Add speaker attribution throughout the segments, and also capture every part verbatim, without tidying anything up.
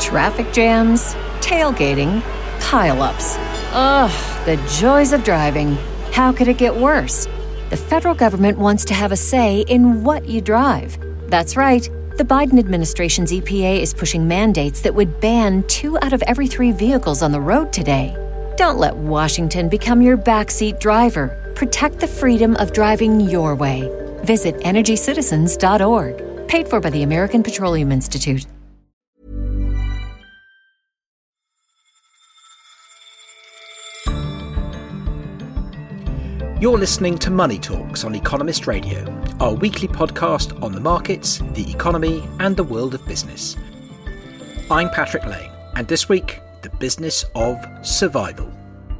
Speaker 1: Traffic jams, tailgating, pile-ups. Ugh, the joys of driving. How could it get worse? The federal government wants to have a say in what you drive. That's right. The Biden administration's E P A is pushing mandates that would ban two out of every three vehicles on the road today. Don't let Washington become your backseat driver. Protect the freedom of driving your way. Visit energy citizens dot org. Paid for by the American Petroleum Institute.
Speaker 2: You're listening to Money Talks on Economist Radio, our weekly podcast on the markets, the economy, and the world of business. I'm Patrick Lane, and this week, the business of survival.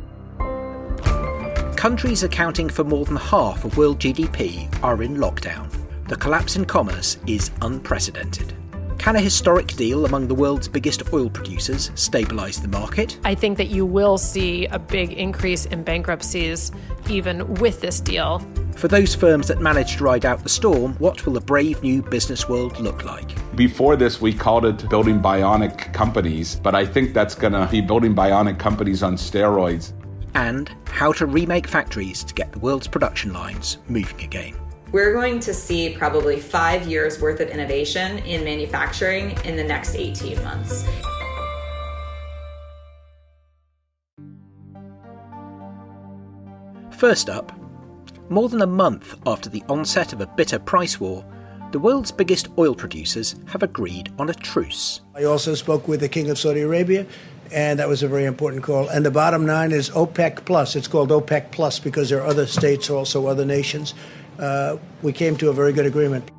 Speaker 2: Countries accounting for more than half of world G D P are in lockdown. The collapse in commerce is unprecedented. Can a historic deal among the world's biggest oil producers stabilise the market?
Speaker 3: I think that you will see a big increase in bankruptcies even with this deal.
Speaker 2: For those firms that managed to ride out the storm, what will the brave new business world look like?
Speaker 4: Before this, we called it building bionic companies, but I think that's going to be building bionic companies on steroids.
Speaker 2: And how to remake factories to get the world's production lines moving again.
Speaker 5: We're going to see probably five years worth of innovation in manufacturing in the next eighteen months.
Speaker 2: First up, more than a month after the onset of a bitter price war, the world's biggest oil producers have agreed on a truce.
Speaker 6: I also spoke with the King of Saudi Arabia, and that was a very important call. And the bottom line is OPEC Plus. It's called OPEC Plus because there are other states, also other nations. Uh, we came to a very good agreement.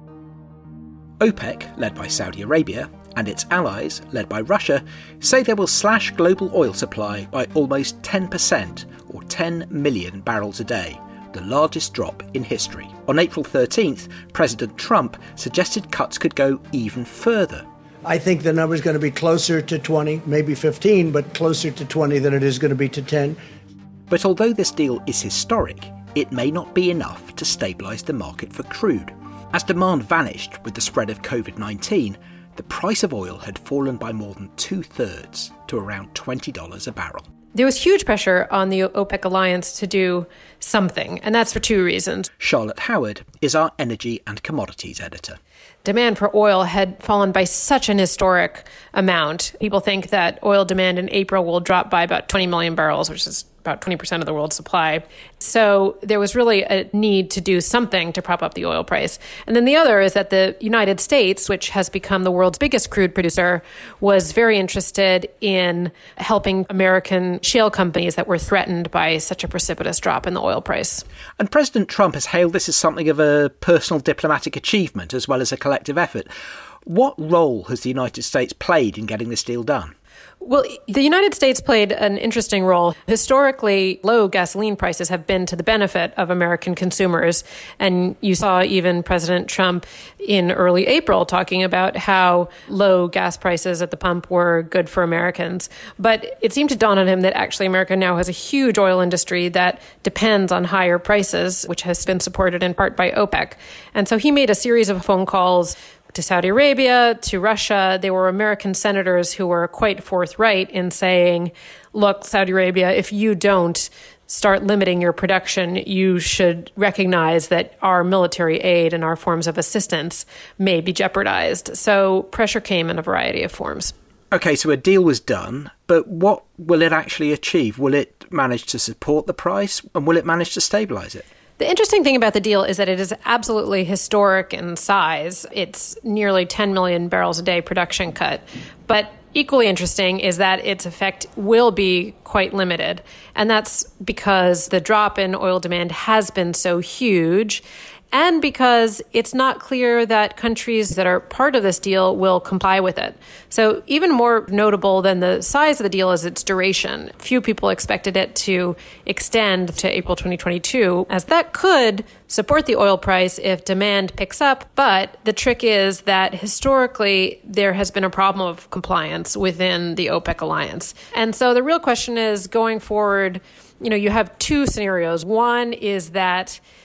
Speaker 2: OPEC, led by Saudi Arabia, and its allies, led by Russia, say they will slash global oil supply by almost ten percent, or ten million barrels a day, the largest drop in history. On April thirteenth, President Trump suggested cuts could go even further.
Speaker 6: I think the number is going to be closer to twenty, maybe fifteen, but closer to twenty than it is going to be to ten.
Speaker 2: But although this deal is historic, it may not be enough to stabilise the market for crude. As demand vanished with the spread of covid nineteen, the price of oil had fallen by more than two-thirds to around twenty dollars a barrel.
Speaker 3: There was huge pressure on the OPEC alliance to do something, and that's for two reasons.
Speaker 2: Charlotte Howard is our energy and commodities editor.
Speaker 3: Demand for oil had fallen by such an historic amount. People think that oil demand in April will drop by about twenty million barrels, which is about twenty percent of the world's supply. So there was really a need to do something to prop up the oil price. And then the other is that the United States, which has become the world's biggest crude producer, was very interested in helping American shale companies that were threatened by such a precipitous drop in the oil price.
Speaker 2: And President Trump has hailed this as something of a personal diplomatic achievement as well as a collective effort. What role has the United States played in getting this deal done?
Speaker 3: Well, the United States played an interesting role. Historically, low gasoline prices have been to the benefit of American consumers. And you saw even President Trump in early April talking about how low gas prices at the pump were good for Americans. But it seemed to dawn on him that actually America now has a huge oil industry that depends on higher prices, which has been supported in part by OPEC. And so he made a series of phone calls to Saudi Arabia, to Russia. There were American senators who were quite forthright in saying, look, Saudi Arabia, if you don't start limiting your production, you should recognize that our military aid and our forms of assistance may be jeopardized. So pressure came in a variety of forms.
Speaker 2: OK, so a deal was done, but what will it actually achieve? Will it manage to support the price, and will it manage to stabilise it?
Speaker 3: The interesting thing about the deal is that it is absolutely historic in size. It's nearly ten million barrels a day production cut. But equally interesting is that its effect will be quite limited. And that's because the drop in oil demand has been so huge, and because it's not clear that countries that are part of this deal will comply with it. So even more notable than the size of the deal is its duration. Few people expected it to extend to April twenty twenty-two, as that could support the oil price if demand picks up. But the trick is that historically there has been a problem of compliance within the OPEC alliance. And so the real question is, going forward, you know, you have two scenarios. One is that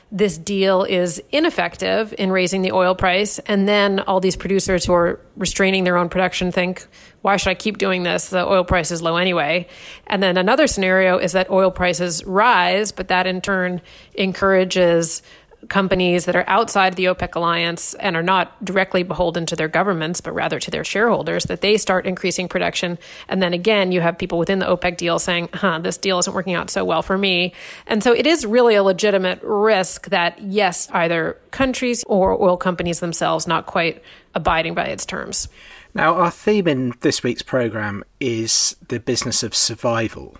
Speaker 3: this deal is ineffective in raising the oil price. And then all these producers who are restraining their own production think, why should I keep doing this? The oil price is low anyway. And then another scenario is that oil prices rise, but that in turn encourages companies that are outside the OPEC alliance and are not directly beholden to their governments, but rather to their shareholders, that they start increasing production. And then again, you have people within the OPEC deal saying, huh, this deal isn't working out so well for me. And so it is really a legitimate risk that, yes, either countries or oil companies themselves not quite abiding by its terms.
Speaker 2: Now, our theme in this week's programme is the business of survival.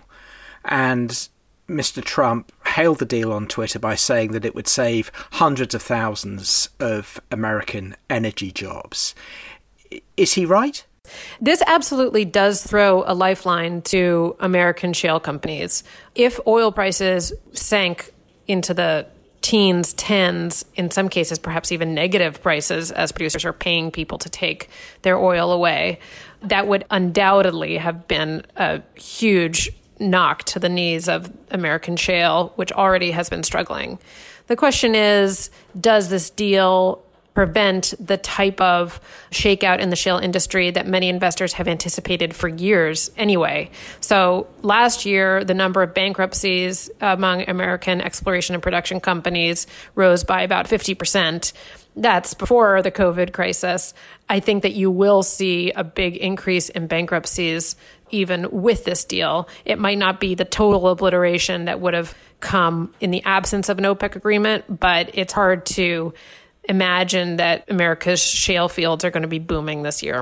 Speaker 2: And Mister Trump hailed the deal on Twitter by saying that it would save hundreds of thousands of American energy jobs. Is he right?
Speaker 3: This absolutely does throw a lifeline to American shale companies. If oil prices sank into the teens, tens, in some cases perhaps even negative prices as producers are paying people to take their oil away, that would undoubtedly have been a huge knock to the knees of American shale, which already has been struggling. The question is, does this deal prevent the type of shakeout in the shale industry that many investors have anticipated for years anyway? So last year, the number of bankruptcies among American exploration and production companies rose by about fifty percent. That's before the COVID crisis. I think that you will see a big increase in bankruptcies even with this deal. It might not be the total obliteration that would have come in the absence of an OPEC agreement, but it's hard to imagine that America's shale fields are going to be booming this year.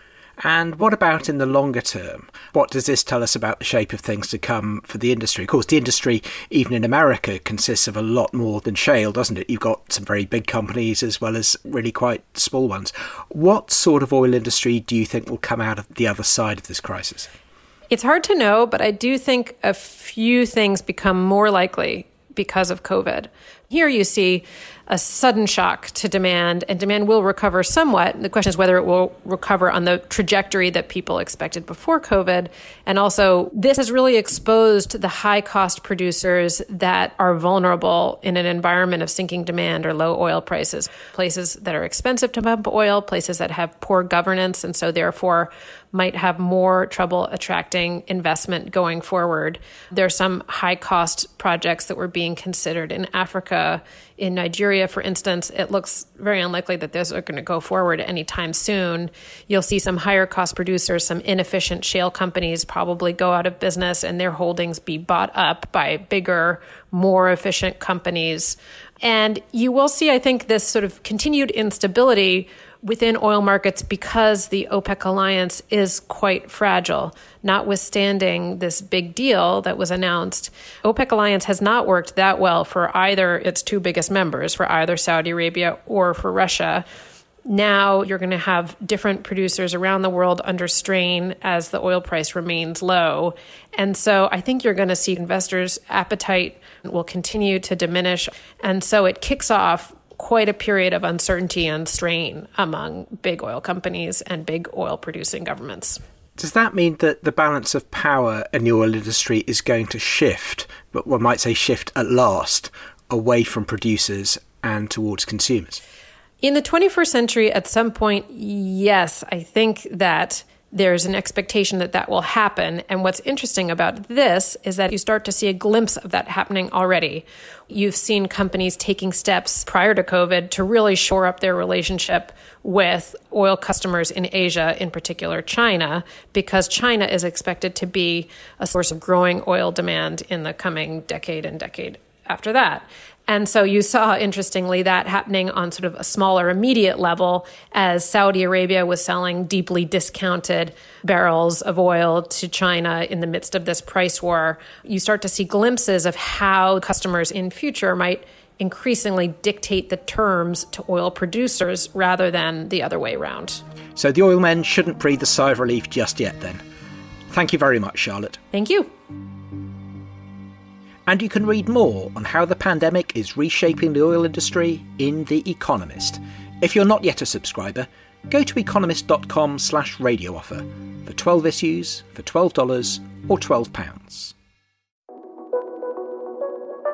Speaker 2: And what about in the longer term? What does this tell us about the shape of things to come for the industry? Of course, the industry, even in America, consists of a lot more than shale, doesn't it? You've got some very big companies as well as really quite small ones. What sort of oil industry do you think will come out of the other side of this crisis?
Speaker 3: It's hard to know, but I do think a few things become more likely because of COVID. Here you see a sudden shock to demand, and demand will recover somewhat. The question is whether it will recover on the trajectory that people expected before COVID. And also, this has really exposed the high-cost producers that are vulnerable in an environment of sinking demand or low oil prices. Places that are expensive to pump oil, places that have poor governance, and so therefore might have more trouble attracting investment going forward. There are some high-cost projects that were being considered in Africa. In Nigeria, for instance, it looks very unlikely that those are going to go forward anytime soon. You'll see some higher-cost producers, some inefficient shale companies probably go out of business and their holdings be bought up by bigger, more efficient companies. And you will see, I think, this sort of continued instability within oil markets because the OPEC alliance is quite fragile. Notwithstanding this big deal that was announced, OPEC alliance has not worked that well for either its two biggest members, for either Saudi Arabia or for Russia. Now you're going to have different producers around the world under strain as the oil price remains low. And so I think you're going to see investors' appetite will continue to diminish. And so it kicks off quite a period of uncertainty and strain among big oil companies and big oil producing governments.
Speaker 2: Does that mean that the balance of power in the oil industry is going to shift, but one might say shift at last, away from producers and towards consumers?
Speaker 3: In the twenty-first century, at some point, yes, I think that there's an expectation that that will happen. And what's interesting about this is that you start to see a glimpse of that happening already. You've seen companies taking steps prior to COVID to really shore up their relationship with oil customers in Asia, in particular China, because China is expected to be a source of growing oil demand in the coming decade and decade after that. And so you saw, interestingly, that happening on sort of a smaller immediate level as Saudi Arabia was selling deeply discounted barrels of oil to China in the midst of this price war. You start to see glimpses of how customers in future might increasingly dictate the terms to oil producers rather than the other way around.
Speaker 2: So the oil men shouldn't breathe a sigh of relief just yet then. Thank you very much, Charlotte.
Speaker 3: Thank you.
Speaker 2: And you can read more on how the pandemic is reshaping the oil industry in The Economist. If you're not yet a subscriber, go to economist.com slash radio offer for twelve issues for twelve dollars or twelve pounds.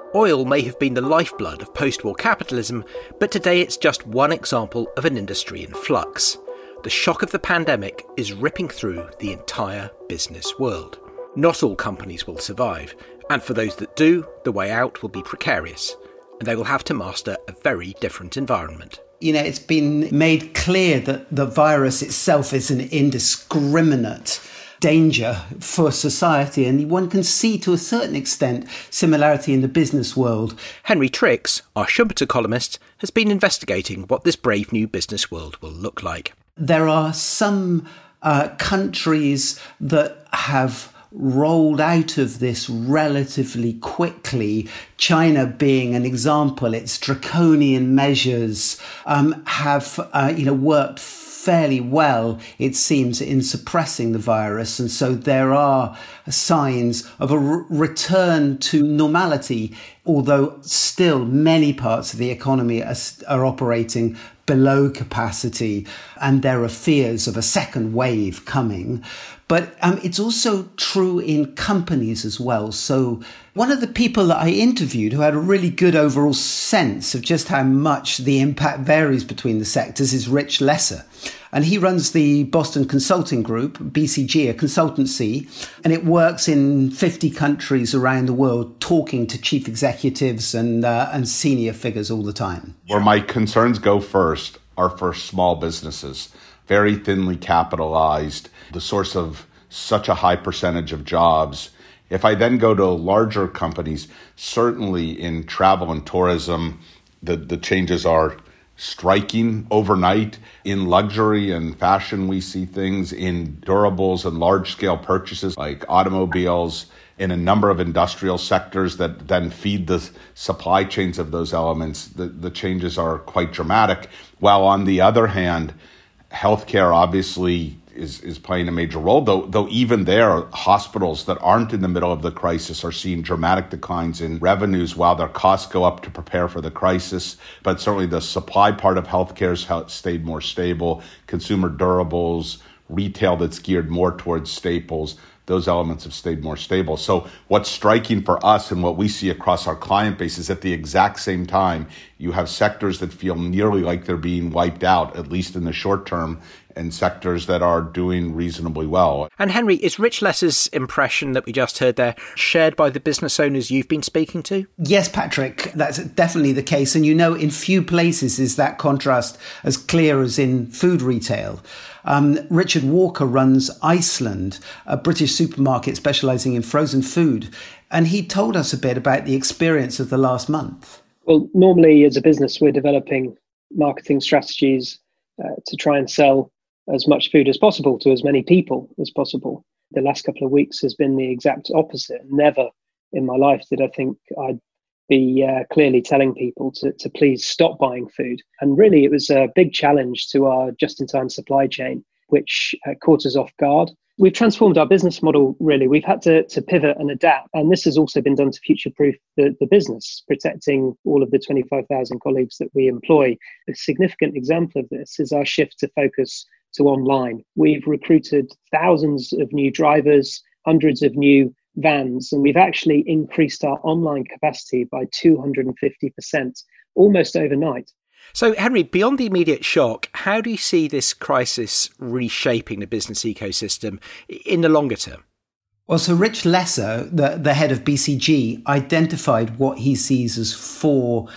Speaker 2: Oil may have been the lifeblood of post-war capitalism, but today it's just one example of an industry in flux. The shock of the pandemic is ripping through the entire business world. Not all companies will survive, and for those that do, the way out will be precarious, and they will have to master a very different environment.
Speaker 7: You know, it's been made clear that the virus itself is an indiscriminate danger for society, and one can see to a certain extent similarity in the business world.
Speaker 2: Henry Trix, our Schumpeter columnist, has been investigating what this brave new business world will look like.
Speaker 7: There are some uh, countries that have rolled out of this relatively quickly, China being an example. Its draconian measures um, have uh, you know, worked fairly well, it seems, in suppressing the virus. And so there are signs of a r- return to normality, although still many parts of the economy are, are operating below capacity, and there are fears of a second wave coming. But um, it's also true in companies as well. So one of the people that I interviewed who had a really good overall sense of just how much the impact varies between the sectors is Rich Lesser. And he runs the Boston Consulting Group, B C G, a consultancy, and it works in fifty countries around the world, talking to chief executives and uh, and senior figures all the time.
Speaker 4: Where my concerns go first are for small businesses, very thinly capitalized, the source of such a high percentage of jobs. If I then go to larger companies, certainly in travel and tourism, the, the changes are striking overnight. In luxury and fashion, we see things in durables and large-scale purchases like automobiles, in a number of industrial sectors that then feed the supply chains of those elements. The, the changes are quite dramatic. While on the other hand, healthcare obviously is, is playing a major role, though, though even there, hospitals that aren't in the middle of the crisis are seeing dramatic declines in revenues while their costs go up to prepare for the crisis. But certainly the supply part of healthcare has stayed more stable. Consumer durables, retail that's geared more towards staples, those elements have stayed more stable. So what's striking for us and what we see across our client base is at the exact same time, you have sectors that feel nearly like they're being wiped out, at least in the short term, and sectors that are doing reasonably well.
Speaker 2: And Henry, is Rich Lesser's impression that we just heard there shared by the business owners you've been speaking to?
Speaker 7: Yes, Patrick, that's definitely the case. And you know, in few places is that contrast as clear as in food retail. Um, Richard Walker runs Iceland, a British supermarket specialising in frozen food. And he told us a bit about the experience of the last month.
Speaker 8: Well, normally as a business, we're developing marketing strategies uh, to try and sell as much food as possible to as many people as possible. The last couple of weeks has been the exact opposite. Never in my life did I think I'd be uh, clearly telling people to, to please stop buying food. And really, it was a big challenge to our just-in-time supply chain, which uh, caught us off guard. We've transformed our business model, really. We've had to, to pivot and adapt. And this has also been done to future-proof the, the business, protecting all of the twenty-five thousand colleagues that we employ. A significant example of this is our shift to focus to online. We've recruited thousands of new drivers, hundreds of new vans, and we've actually increased our online capacity by two hundred fifty percent almost overnight.
Speaker 2: So, Henry, beyond the immediate shock, how do you see this crisis reshaping the business ecosystem in the longer term?
Speaker 7: Well, so Rich Lesser, the, the head of B C G, identified what he sees as four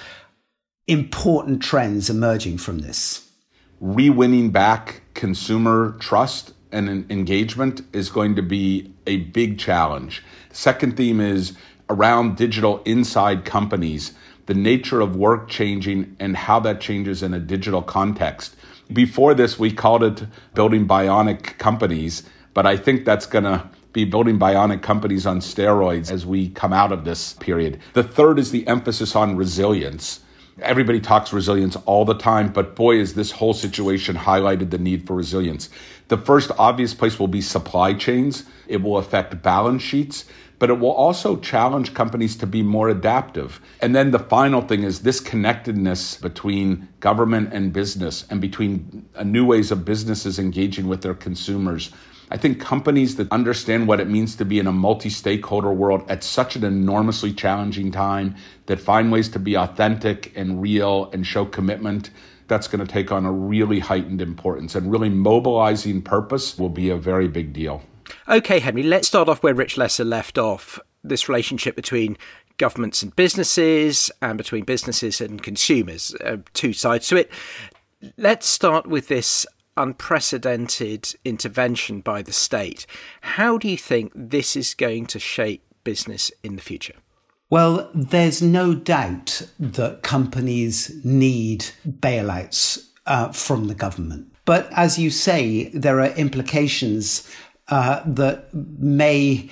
Speaker 7: important trends emerging from this.
Speaker 4: Re-winning back consumer trust and engagement is going to be a big challenge. Second theme is around digital inside companies, the nature of work changing and how that changes in a digital context. Before this, we called it building bionic companies, but I think that's going to be building bionic companies on steroids as we come out of this period. The third is the emphasis on resilience. Everybody talks resilience all the time, but boy, is this whole situation highlighted the need for resilience. The first obvious place will be supply chains. It will affect balance sheets, but it will also challenge companies to be more adaptive. And then the final thing is this connectedness between government and business and between new ways of businesses engaging with their consumers. I think companies that understand what it means to be in a multi-stakeholder world at such an enormously challenging time, that find ways to be authentic and real and show commitment, that's going to take on a really heightened importance. And really mobilizing purpose will be a very big deal.
Speaker 2: Okay, Henry, let's start off where Rich Lesser left off, this relationship between governments and businesses and between businesses and consumers, uh, two sides to it. Let's start with this unprecedented intervention by the state. How do you think this is going to shape business in the future?
Speaker 7: Well, there's no doubt that companies need bailouts uh, from the government. But as you say, there are implications uh, that may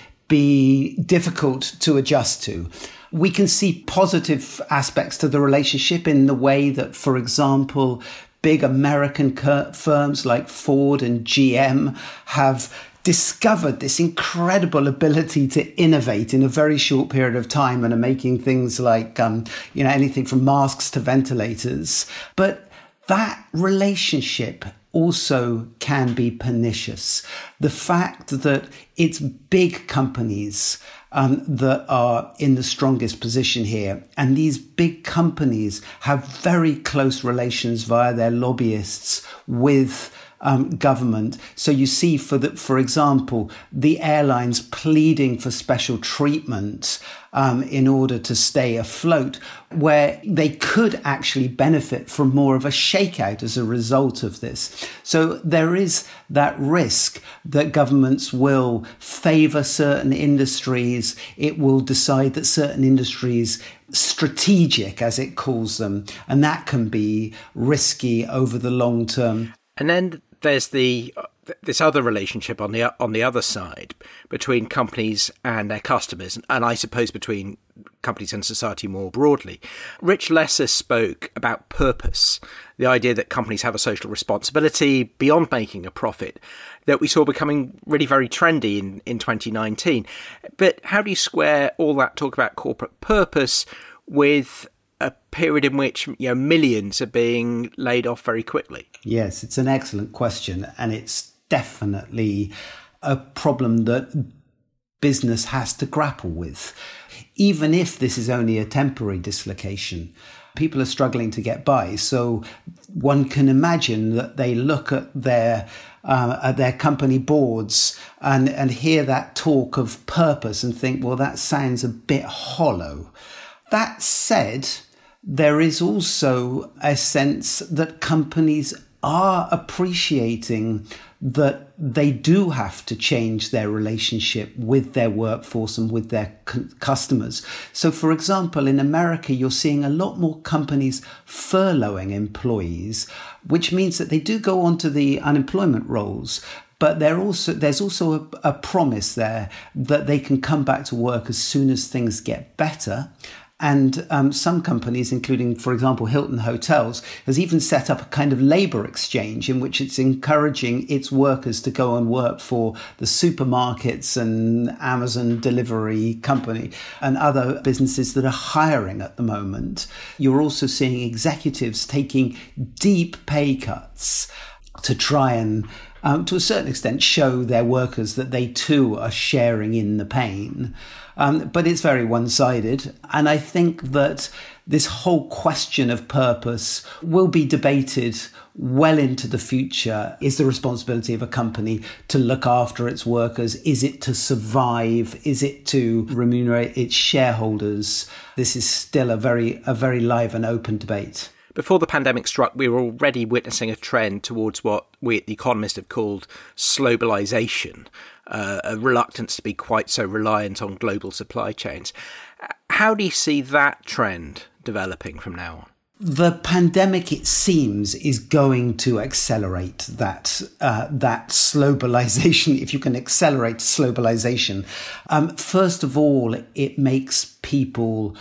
Speaker 7: be difficult to adjust to. We can see positive aspects to the relationship in the way that, for example, big American firms like Ford and G M have discovered this incredible ability to innovate in a very short period of time and are making things like, um, you know, anything from masks to ventilators. But that relationship also can be pernicious. The fact that it's big companies um, that are in the strongest position here, and these big companies have very close relations via their lobbyists with Um, government. So you see, for the, for example, the airlines pleading for special treatment um, in order to stay afloat, where they could actually benefit from more of a shakeout as a result of this. So there is that risk that governments will favour certain industries. It will decide that certain industries strategic, as it calls them, and that can be risky over the long term.
Speaker 2: And then there's the this other relationship on the on the other side between companies and their customers, and I suppose between companies and society more broadly. Rich Lesser spoke about purpose, the idea that companies have a social responsibility beyond making a profit, that we saw becoming really very trendy in, in twenty nineteen. But how do you square all that talk about corporate purpose with a period in which, you know, millions are being laid off very quickly?
Speaker 7: Yes, it's an excellent question, and it's definitely a problem that business has to grapple with. Even if this is only a temporary dislocation, people are struggling to get by. So one can imagine that they look at their uh, at their company boards and, and hear that talk of purpose and think, well, that sounds a bit hollow. That said, there is also a sense that companies are appreciating that they do have to change their relationship with their workforce and with their c- customers. So, for example, in America, you're seeing a lot more companies furloughing employees, which means that they do go onto the unemployment rolls. But there also there's also a, a promise there that they can come back to work as soon as things get better. And um, some companies, including, for example, Hilton Hotels, has even set up a kind of labour exchange in which it's encouraging its workers to go and work for the supermarkets and Amazon delivery company and other businesses that are hiring at the moment. You're also seeing executives taking deep pay cuts to try and, um, to a certain extent, show their workers that they too are sharing in the pain. Um, but it's very one-sided. And I think that this whole question of purpose will be debated well into the future. Is the responsibility of a company to look after its workers? Is it to survive? Is it to remunerate its shareholders? This is still a very, a very live and open debate.
Speaker 2: Before the pandemic struck, we were already witnessing a trend towards what we at The Economist have called slowbalization, uh, a reluctance to be quite so reliant on global supply chains. How do you see that trend developing from now on?
Speaker 7: The pandemic, it seems, is going to accelerate that uh, that slowbalization, if you can accelerate slowbalization. Um, first of all, it makes people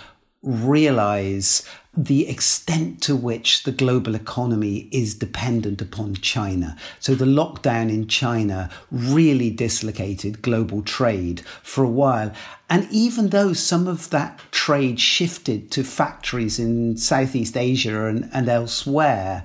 Speaker 7: realize the extent to which the global economy is dependent upon China. So the lockdown in China really dislocated global trade for a while. And even though some of that trade shifted to factories in Southeast Asia and, and elsewhere,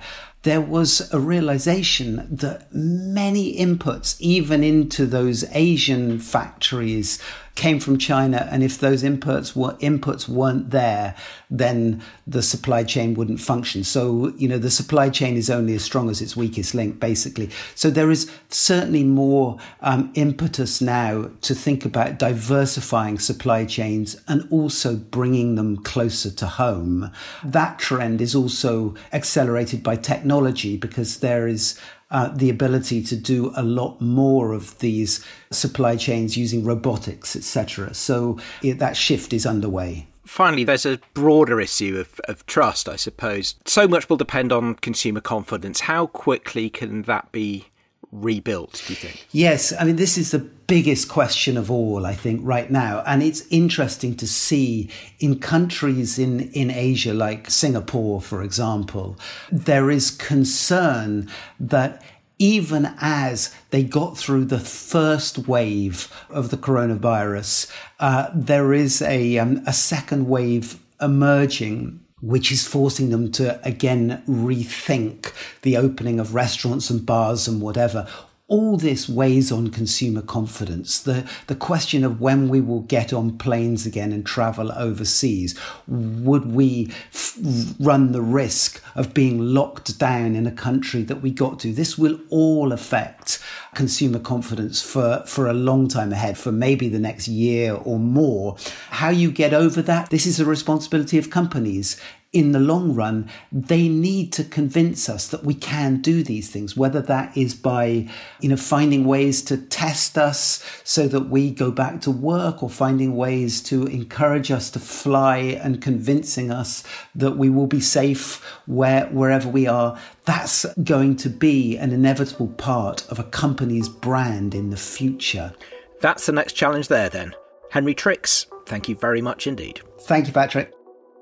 Speaker 7: there was a realization that many inputs, even into those Asian factories, came from China, and if those inputs were inputs weren't there, then the supply chain wouldn't function. So, you know, the supply chain is only as strong as its weakest link, basically. So there is certainly more um, impetus now to think about diversifying supply chains and also bringing them closer to home. That trend is also accelerated by technology, because there is Uh, the ability to do a lot more of these supply chains using robotics, et cetera. So it, that shift is underway.
Speaker 2: Finally, there's a broader issue of, of trust, I suppose. So much will depend on consumer confidence. How quickly can that be rebuilt, do you think?
Speaker 7: Yes, I mean, this is the biggest question of all, I think, right now. And it's interesting to see in countries in, in Asia, like Singapore, for example, there is concern that even as they got through the first wave of the coronavirus, uh, there is a, um, a second wave emerging, which is forcing them to, again, rethink the opening of restaurants and bars and whatever. All this weighs on consumer confidence. The, the question of when we will get on planes again and travel overseas. Would we f- run the risk of being locked down in a country that we got to? This will all affect consumer confidence for, for a long time ahead, for maybe the next year or more. How you get over that, this is a responsibility of companies. In the long run, they need to convince us that we can do these things, whether that is by, you know, finding ways to test us so that we go back to work, or finding ways to encourage us to fly and convincing us that we will be safe where, wherever we are. That's going to be an inevitable part of a company's brand in the future.
Speaker 2: That's the next challenge there then. Henry Tricks, thank you very much indeed.
Speaker 7: Thank you, Patrick.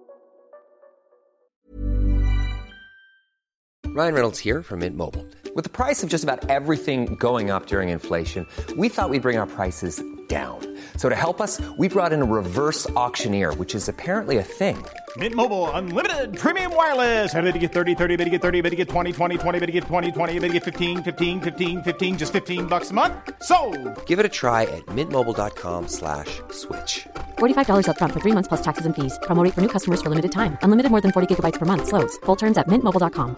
Speaker 9: Ryan Reynolds here from Mint Mobile. With the price of just about everything going up during inflation, we thought we'd bring our prices down. So to help us, we brought in a reverse auctioneer, which is apparently a thing.
Speaker 10: Mint Mobile Unlimited Premium Wireless. How to get thirty, thirty, how to get thirty, how to get twenty, twenty, twenty, how to get twenty, twenty, how to get fifteen, fifteen, fifteen, fifteen, just fifteen bucks a month? Sold!
Speaker 9: Give it a try at mintmobile.com slash switch.
Speaker 11: forty-five dollars up front for three months plus taxes and fees. Promo rate for new customers for limited time. Unlimited more than forty gigabytes per month. Slows full terms at mint mobile dot com.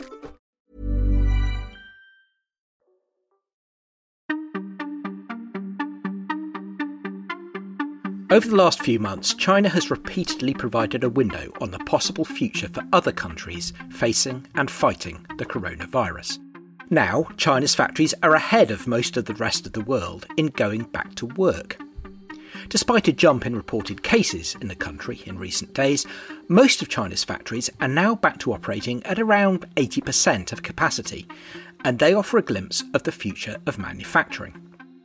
Speaker 2: Over the last few months, China has repeatedly provided a window on the possible future for other countries facing and fighting the coronavirus. Now, China's factories are ahead of most of the rest of the world in going back to work. Despite a jump in reported cases in the country in recent days, most of China's factories are now back to operating at around eighty percent of capacity, and they offer a glimpse of the future of manufacturing.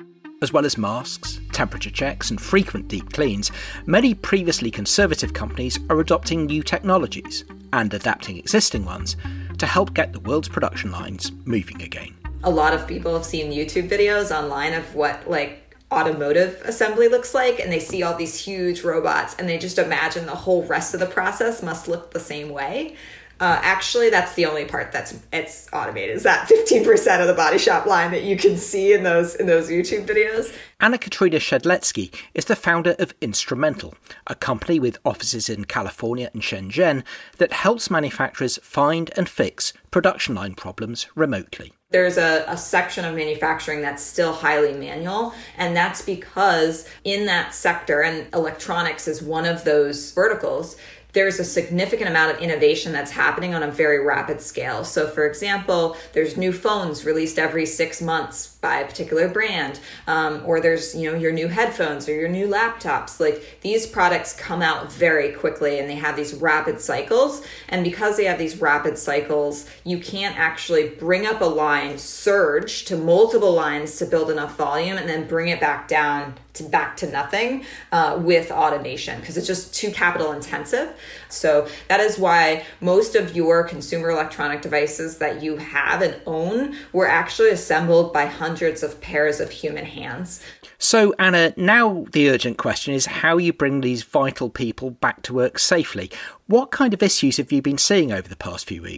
Speaker 2: As well as masks, temperature checks and frequent deep cleans, many previously conservative companies are adopting new technologies and adapting existing ones to help get the world's production lines moving again.
Speaker 5: A lot of people have seen YouTube videos online of what like automotive assembly looks like, and they see all these huge robots and they just imagine the whole rest of the process must look the same way. Uh, actually, that's the only part that's it's automated. Is that fifteen percent of the body shop line that you can see in those in those YouTube videos?
Speaker 2: Anna Katrina Shedletsky is the founder of Instrumental, a company with offices in California and Shenzhen that helps manufacturers find and fix production line problems remotely.
Speaker 5: There's a, a section of manufacturing that's still highly manual, and that's because in that sector, and electronics is one of those verticals, there's a significant amount of innovation that's happening on a very rapid scale. So for example, there's new phones released every six months by a particular brand, um, or there's, you know, your new headphones or your new laptops. Like, these products come out very quickly and they have these rapid cycles. And because they have these rapid cycles, you can't actually bring up a line, surge to multiple lines to build enough volume, and then bring it back down to back to nothing uh, with automation, because it's just too capital intensive. So that is why most of your consumer electronic devices that you have and own were actually assembled by hundreds of pairs of human hands.
Speaker 2: So Anna, now the urgent question is how you bring these vital people back to work safely. What kind of issues have you been seeing over the past few weeks?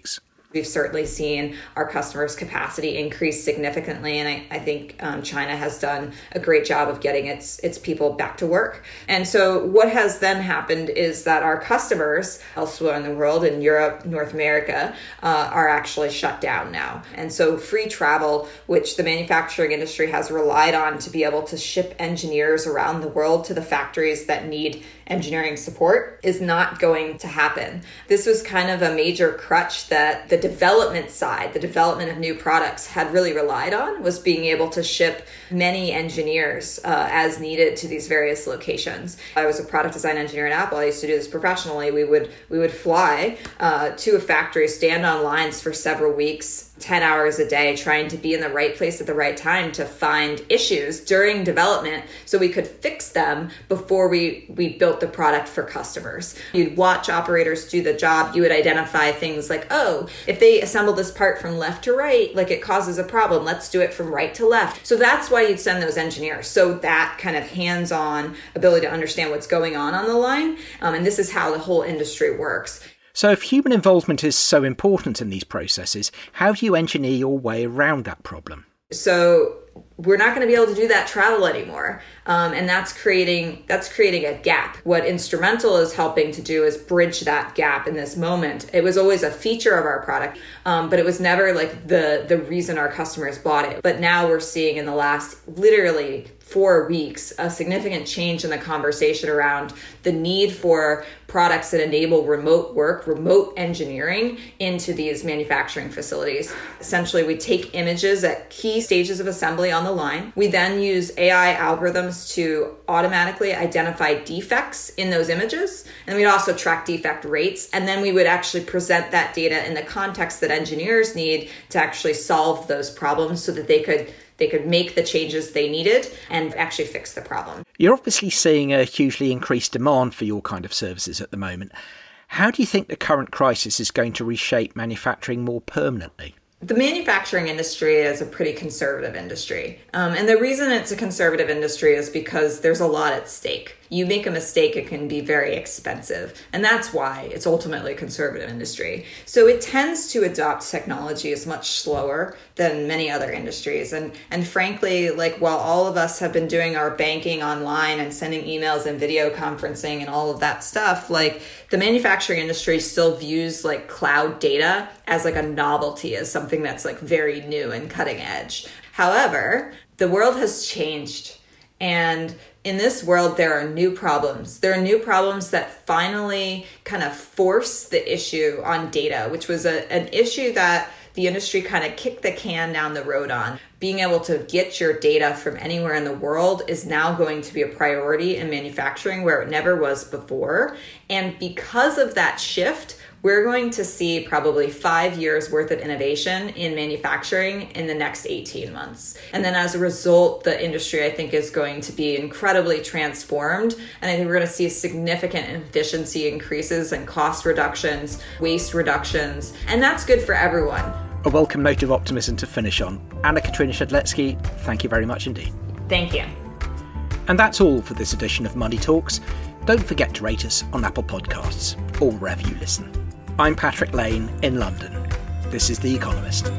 Speaker 5: We've certainly seen our customers' capacity increase significantly, and I, I think um, China has done a great job of getting its its people back to work. And so what has then happened is that our customers elsewhere in the world, in Europe, North America, uh, are actually shut down now. And so free travel, which the manufacturing industry has relied on to be able to ship engineers around the world to the factories that need engineering support, is not going to happen. This was kind of a major crutch that the development side, the development of new products, had really relied on, was being able to ship many engineers uh, as needed to these various locations. I was a product design engineer at Apple. I used to do this professionally. We would we would fly uh, to a factory, stand on lines for several weeks, ten hours a day, trying to be in the right place at the right time to find issues during development so we could fix them before we, we built the product for customers. You'd watch operators do the job. You would identify things like, oh, if they assemble this part from left to right, like it causes a problem, let's do it from right to left. So that's why you'd send those engineers. So that kind of hands-on ability to understand what's going on on the line. Um, and this is how the whole industry works.
Speaker 2: So if human involvement is so important in these processes, how do you engineer your way around that problem?
Speaker 5: So we're not going to be able to do that travel anymore. Um, and that's creating that's creating a gap. What Instrumental is helping to do is bridge that gap in this moment. It was always a feature of our product, um, but it was never like the, the reason our customers bought it. But now we're seeing in the last literally four weeks, a significant change in the conversation around the need for products that enable remote work, remote engineering into these manufacturing facilities. Essentially, we take images at key stages of assembly on the line. We then use A I algorithms to automatically identify defects in those images. And we'd also track defect rates. And then we would actually present that data in the context that engineers need to actually solve those problems so that they could They could make the changes they needed and actually fix the problem.
Speaker 2: You're obviously seeing a hugely increased demand for your kind of services at the moment. How do you think the current crisis is going to reshape manufacturing more permanently?
Speaker 5: The manufacturing industry is a pretty conservative industry. Um, and the reason it's a conservative industry is because there's a lot at stake. You make a mistake, it can be very expensive. And that's why it's ultimately a conservative industry. So it tends to adopt technology as much slower than many other industries. And, and frankly, like while all of us have been doing our banking online and sending emails and video conferencing and all of that stuff, like the manufacturing industry still views like cloud data as like a novelty, as something that's like very new and cutting edge. However, the world has changed. And in this world, there are new problems. There are new problems that finally kind of force the issue on data, which was a, an issue that the industry kind of kicked the can down the road on. Being able to get your data from anywhere in the world is now going to be a priority in manufacturing where it never was before. And because of that shift, we're going to see probably five years worth of innovation in manufacturing in the next eighteen months. And then as a result, the industry, I think, is going to be incredibly transformed. And I think we're going to see significant efficiency increases and cost reductions, waste reductions. And that's good for everyone.
Speaker 2: A welcome note of optimism to finish on. Anna-Katrina Siedlecki, thank you very much indeed.
Speaker 5: Thank you.
Speaker 2: And that's all for this edition of Money Talks. Don't forget to rate us on Apple Podcasts or wherever you listen. I'm Patrick Lane in London. This is The Economist.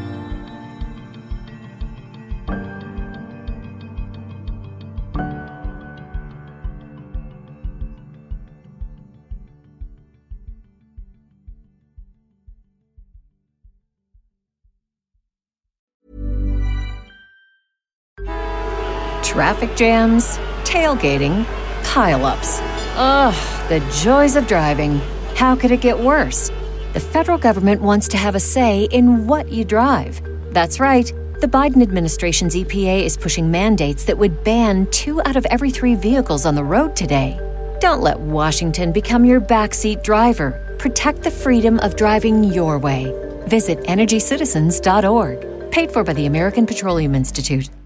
Speaker 1: Traffic jams, tailgating, pile-ups. Ugh, the joys of driving. How could it get worse? The federal government wants to have a say in what you drive. That's right. The Biden administration's E P A is pushing mandates that would ban two out of every three vehicles on the road today. Don't let Washington become your backseat driver. Protect the freedom of driving your way. Visit energy citizens dot org. Paid for by the American Petroleum Institute.